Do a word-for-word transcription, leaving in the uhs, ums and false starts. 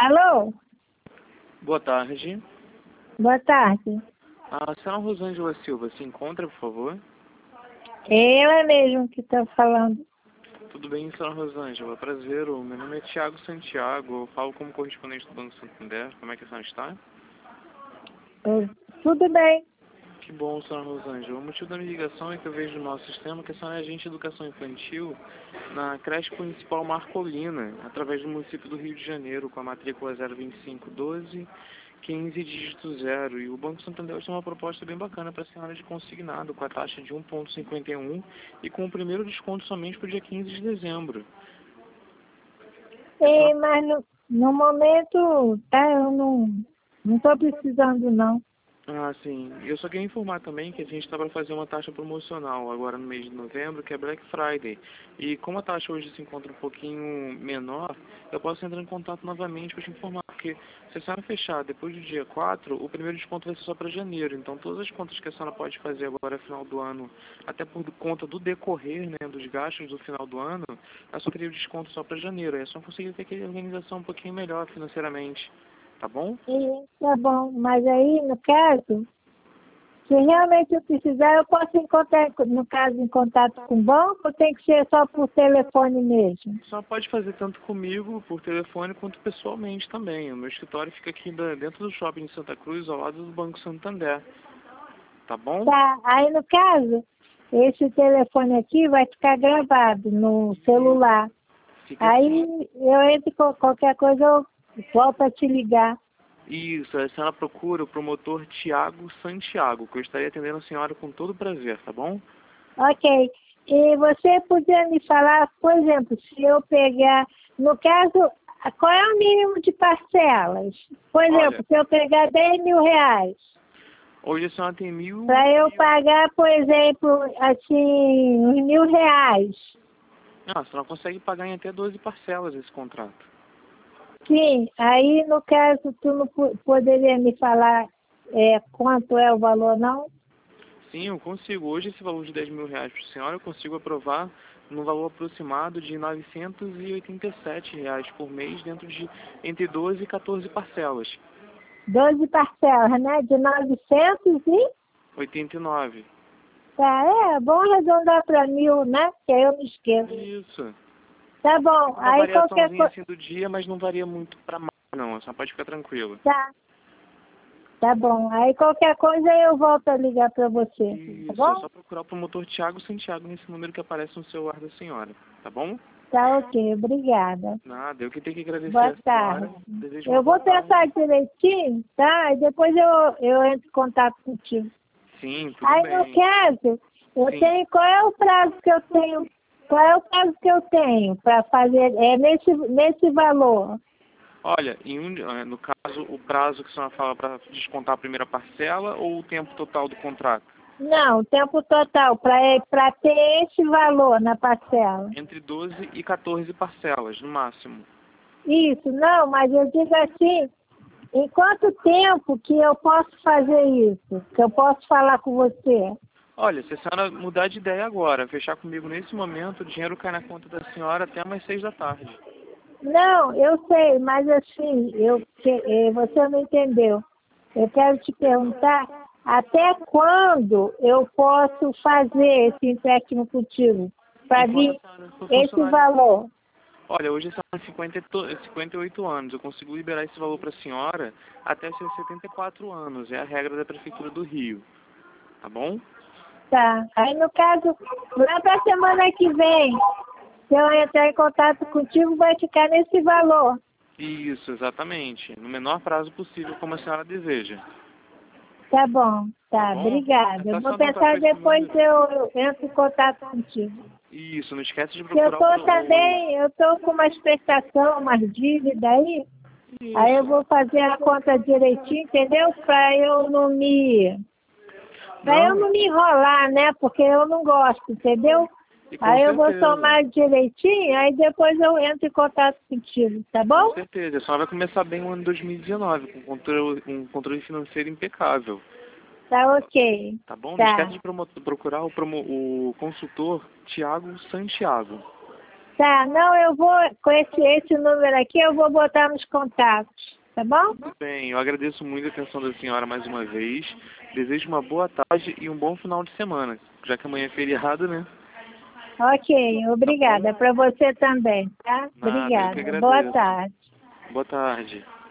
Alô? Boa tarde. Boa tarde. A senhora Rosângela Silva se encontra, por favor? Ela mesmo que está falando. Tudo bem, senhora Rosângela? Prazer, o meu nome é Tiago Santiago, eu falo como correspondente do Banco Santander. Como é que a senhora está? Eu- Tudo bem. Que bom, senhora Rosângela. O motivo da minha ligação é que eu vejo no nosso sistema que a senhora é agente de educação infantil na creche municipal Marcolina, através do município do Rio de Janeiro, com a matrícula zero vinte e cinco doze quinze dígito zero. E o Banco Santander tem uma proposta bem bacana para a senhora de consignado, com a taxa de um vírgula cinquenta e um e com o primeiro desconto somente para o dia quinze de dezembro. É, mas no, no momento, tá, eu não não estou precisando, não. Ah, sim. Eu só queria informar também que a gente está para fazer uma taxa promocional agora no mês de novembro, que é Black Friday. E como a taxa hoje se encontra um pouquinho menor, eu posso entrar em contato novamente para te informar. Porque se a senhora fechar depois do dia quatro, o primeiro desconto vai ser só para janeiro. Então todas as contas que a senhora pode fazer agora no final do ano, até por conta do decorrer, né, dos gastos do final do ano, a só teria o desconto só para janeiro. Aí é só conseguir ter aquela organização um pouquinho melhor financeiramente. Tá bom? E, tá bom, mas aí, no caso, se realmente eu precisar, eu posso encontrar, no caso, em contato com o banco, ou tem que ser só por telefone mesmo? Só pode fazer tanto comigo, por telefone, quanto pessoalmente também. O meu escritório fica aqui da- dentro do shopping de Santa Cruz, ao lado do Banco Santander. Tá bom? Tá, aí no caso, esse telefone aqui vai ficar gravado no celular. Fica Aí assim. eu entro com qualquer coisa, eu volto a te ligar. Isso, a senhora procura o promotor Tiago Santiago, que eu estaria atendendo a senhora com todo prazer, tá bom? Ok. E você podia me falar, por exemplo, se eu pegar, no caso, qual é o mínimo de parcelas? Por exemplo, Olha, se eu pegar dez mil reais, hoje a senhora tem mil... para eu pagar, por exemplo, assim, uns mil reais. Não, a senhora consegue pagar em até doze parcelas esse contrato. Sim, aí no caso, tu não po- poderia me falar é, quanto é o valor, não? Sim, eu consigo. Hoje esse valor de dez mil reais para a senhora eu consigo aprovar no valor aproximado de novecentos e oitenta e sete reais por mês, dentro de entre doze e quatorze parcelas. doze parcelas, né? De novecentos e... oitenta e nove. Tá, é bom arredondar para mil, né? Que aí eu me esqueço. Isso. Tá bom, Uma aí qualquer variaçãozinha coisa... assim do dia, mas não varia muito para mais, não. A senhora pode ficar tranquila. Tá, tá bom. Aí qualquer coisa eu volto a ligar para você, tá Isso, é bom? só procurar o promotor Tiago Santiago nesse número que aparece no celular da senhora, tá bom? Tá ok, obrigada. Nada, eu que tenho que agradecer Boa a senhora. tarde. Desejo uma Eu vou boa pensar tarde. direitinho, tá? E depois eu, eu entro em contato contigo. Sim, tudo Aí no bem. caso, eu Sim. tenho, qual é o prazo que eu tenho? Qual é o prazo que eu tenho para fazer, é nesse, nesse valor? Olha, em um, eh, no caso, o prazo que a senhora fala para descontar a primeira parcela ou o tempo total do contrato? Não, o tempo total, para ter esse valor na parcela. Entre doze e quatorze parcelas, no máximo. Isso, não, mas eu digo assim, em quanto tempo que eu posso fazer isso? Que eu posso falar com você? Olha, se a senhora mudar de ideia agora, fechar comigo nesse momento, o dinheiro cai na conta da senhora até umas seis da tarde. Não, eu sei, mas assim, eu, que, eh, você não entendeu. Eu quero te perguntar até quando eu posso fazer esse empréstimo contigo? Para Enquanto vir a senhora for esse funcionária... valor. Olha, hoje a senhora tem cinquenta, e to- cinquenta e oito anos. Eu consigo liberar esse valor para a senhora até seus setenta e quatro anos. É a regra da Prefeitura do Rio. Tá bom? Tá. Aí no caso, lá para a semana que vem, se eu entrar em contato contigo, vai ficar nesse valor. Isso, exatamente. No menor prazo possível, como a senhora deseja. Tá bom, Tá tá, bom? obrigada. É Eu só vou anotar com pensar esse depois número. se eu entro em contato contigo. Isso, não esquece de Porque eu procurar o... tô pro- o... também, eu tô com uma expectação, umas dívidas aí, aí eu Isso. vou fazer a conta direitinho, entendeu? Para eu não me. Para eu Não, não me enrolar, né? Porque eu não gosto, entendeu? e com Aí eu vou certeza. somar direitinho, aí depois eu entro em contato contigo, tá Com bom? certeza. A senhora vai começar bem o ano dois mil e dezenove, com controle, um controle financeiro impecável. Tá ok. Tá bom? Não esquece Tá. de promo- procurar o, promo- o consultor Tiago Santiago. Tá, não, eu vou, com esse, esse número aqui, eu vou botar nos contatos, tá bom? Tudo bem, eu agradeço muito a atenção da senhora mais uma vez. Desejo uma boa tarde e um bom final de semana, já que amanhã é feriado, né? Ok, obrigada. Para você também, tá? Nada, eu que Obrigada. Boa agradeço. tarde. Boa tarde.